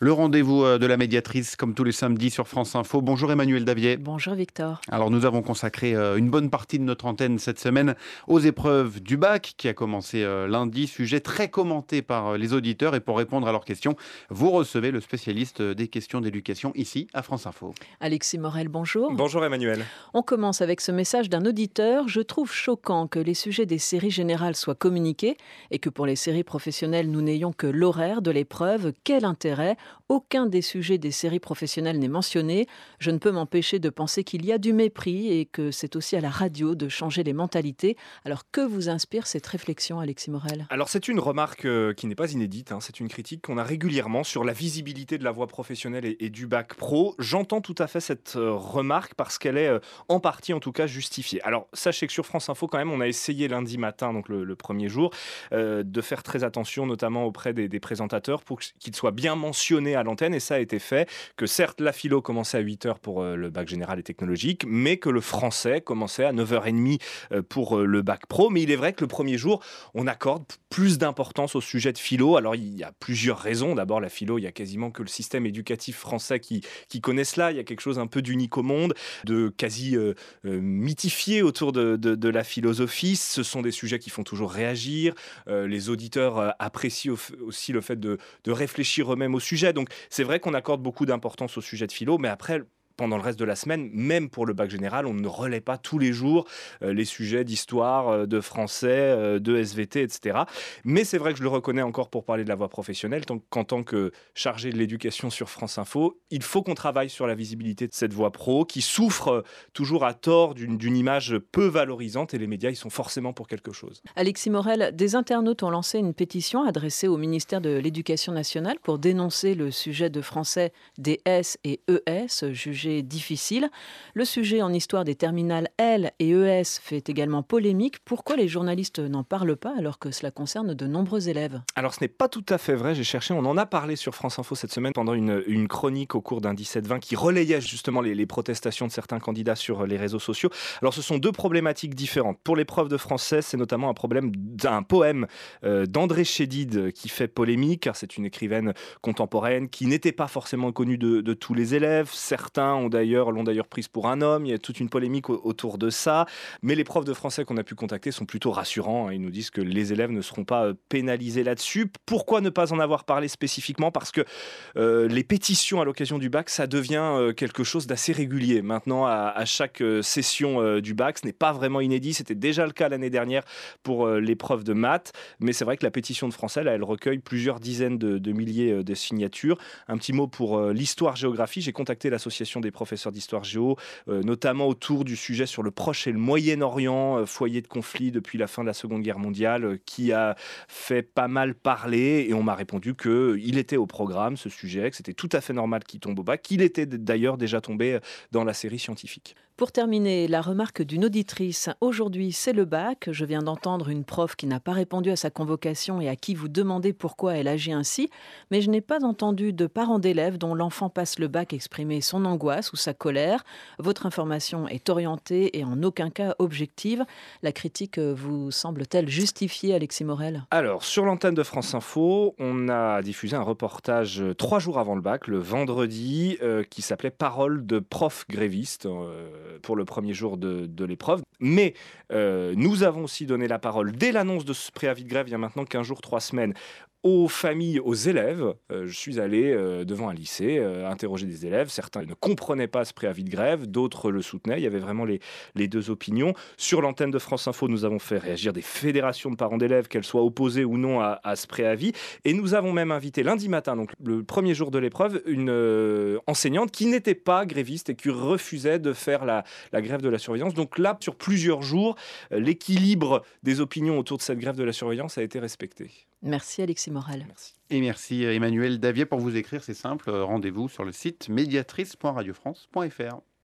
Le rendez-vous de la médiatrice, comme tous les samedis sur France Info. Bonjour Emmanuel Davier. Bonjour Victor. Alors nous avons consacré une bonne partie de notre antenne cette semaine aux épreuves du bac qui a commencé lundi. Sujet très commenté par les auditeurs et pour répondre à leurs questions, vous recevez le spécialiste des questions d'éducation ici à France Info. Alexis Morel, bonjour. Bonjour Emmanuel. On commence avec ce message d'un auditeur. Je trouve choquant que les sujets des séries générales soient communiqués et que pour les séries professionnelles, nous n'ayons que l'horaire de l'épreuve. Quel intérêt ? Aucun des sujets des séries professionnelles n'est mentionné. Je ne peux m'empêcher de penser qu'il y a du mépris et que c'est aussi à la radio de changer les mentalités. Alors que vous inspire cette réflexion, Alexis Morel ? Alors c'est une remarque qui n'est pas inédite, c'est une critique qu'on a régulièrement sur la visibilité de la voie professionnelle et du bac pro. J'entends tout à fait cette remarque parce qu'elle est en partie en tout cas justifiée. Alors sachez que sur France Info quand même on a essayé lundi matin, donc le premier jour, de faire très attention notamment auprès des présentateurs pour qu'ils soient bien mentionnés à l'antenne et ça a été fait, que certes la philo commençait à 8h pour le bac général et technologique, mais que le français commençait à 9h30 pour le bac pro. Mais il est vrai que le premier jour, on accorde plus d'importance au sujet de philo. Alors il y a plusieurs raisons. D'abord la philo, il y a quasiment que le système éducatif français qui connaît cela. Il y a quelque chose un peu d'unique au monde, de quasi mythifié autour de la philosophie. Ce sont des sujets qui font toujours réagir. Les auditeurs apprécient aussi le fait de réfléchir eux-mêmes au sujet. Donc c'est vrai qu'on accorde beaucoup d'importance au sujet de philo, mais après pendant le reste de la semaine, même pour le bac général, on ne relaie pas tous les jours les sujets d'histoire, de français, de SVT, etc. Mais c'est vrai que je le reconnais encore pour parler de la voie professionnelle, qu'en tant que chargé de l'éducation sur France Info, il faut qu'on travaille sur la visibilité de cette voie pro qui souffre toujours à tort d'une image peu valorisante et les médias, ils sont forcément pour quelque chose. Alexis Morel, des internautes ont lancé une pétition adressée au ministère de l'Éducation nationale pour dénoncer le sujet de français des S et ES, jugé difficile. Le sujet en histoire des terminales L et ES fait également polémique. Pourquoi les journalistes n'en parlent pas alors que cela concerne de nombreux élèves ? Alors ce n'est pas tout à fait vrai, j'ai cherché, on en a parlé sur France Info cette semaine pendant une chronique au cours d'un 17-20 qui relayait justement les protestations de certains candidats sur les réseaux sociaux. Alors ce sont deux problématiques différentes. Pour l'épreuve de français, c'est notamment un problème d'un poème d'André Chédid qui fait polémique, car c'est une écrivaine contemporaine qui n'était pas forcément connue de tous les élèves. Certains l'ont d'ailleurs prise pour un homme, il y a toute une polémique autour de ça, mais les profs de français qu'on a pu contacter sont plutôt rassurants, ils nous disent que les élèves ne seront pas pénalisés là-dessus. Pourquoi ne pas en avoir parlé spécifiquement ? Parce que les pétitions à l'occasion du bac, ça devient quelque chose d'assez régulier. Maintenant, à chaque session du bac, ce n'est pas vraiment inédit, c'était déjà le cas l'année dernière pour l'épreuve de maths, mais c'est vrai que la pétition de français, là, elle recueille plusieurs dizaines de milliers de signatures. Un petit mot pour l'histoire-géographie, j'ai contacté l'association des professeurs d'histoire géo, notamment autour du sujet sur le Proche et le Moyen-Orient, foyer de conflit depuis la fin de la Seconde Guerre mondiale, qui a fait pas mal parler, et on m'a répondu qu'il était au programme, ce sujet, que c'était tout à fait normal qu'il tombe au bac, qu'il était d'ailleurs déjà tombé dans la série scientifique. Pour terminer, la remarque d'une auditrice. Aujourd'hui, c'est le bac. Je viens d'entendre une prof qui n'a pas répondu à sa convocation et à qui vous demandez pourquoi elle agit ainsi. Mais je n'ai pas entendu de parents d'élèves dont l'enfant passe le bac exprimer son angoisse ou sa colère. Votre information est orientée et en aucun cas objective. La critique vous semble-t-elle justifiée, Alexis Morel ? Alors, sur l'antenne de France Info, on a diffusé un reportage 3 jours avant le bac, le vendredi, qui s'appelait Parole de prof gréviste, pour le premier jour de l'épreuve. Mais nous avons aussi donné la parole dès l'annonce de ce préavis de grève, il y a maintenant 15 jours, 3 semaines, aux familles, aux élèves. Je suis allé devant un lycée interroger des élèves. Certains ne comprenaient pas ce préavis de grève, d'autres le soutenaient. Il y avait vraiment les deux opinions. Sur l'antenne de France Info, nous avons fait réagir des fédérations de parents d'élèves, qu'elles soient opposées ou non à ce préavis. Et nous avons même invité lundi matin, donc le premier jour de l'épreuve, une enseignante qui n'était pas gréviste et qui refusait de faire la grève de la surveillance. Donc là, sur plusieurs jours, l'équilibre des opinions autour de cette grève de la surveillance a été respecté. Merci Alexis Morel. Merci. Et merci Emmanuel Davier. Pour vous écrire, c'est simple, rendez-vous sur le site médiatrice.radiofrance.fr.